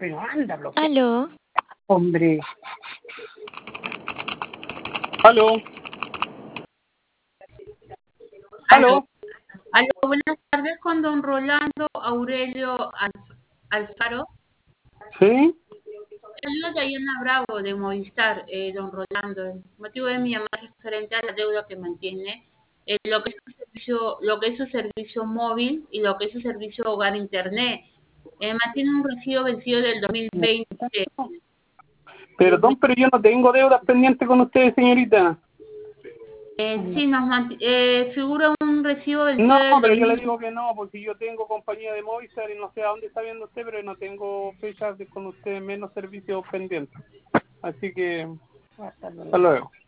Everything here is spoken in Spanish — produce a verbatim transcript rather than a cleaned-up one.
pero anda, bloquea. Aló. Hombre. Aló. Aló. Aló, buenas tardes con don Rolando Aurelio Alf- Alfaro. ¿Sí? Saludos de Diana Bravo de Movistar, eh, don Rolando. El motivo de mi llamada es referente a la deuda que mantiene, eh, lo que es su servicio, lo que es su servicio móvil y lo que es su servicio hogar internet. Eh, mantiene un recibo vencido del dos mil veinte. Perdón, pero yo no tengo deudas pendientes con ustedes, señorita. Eh, sí, nos manti- eh, figura un recibo vencido No, del pero yo le dos mil. digo que no, porque yo tengo compañía de Movistar y no sé a dónde está viendo usted, pero no tengo fechas de con usted menos servicios pendientes. Así que, hasta luego.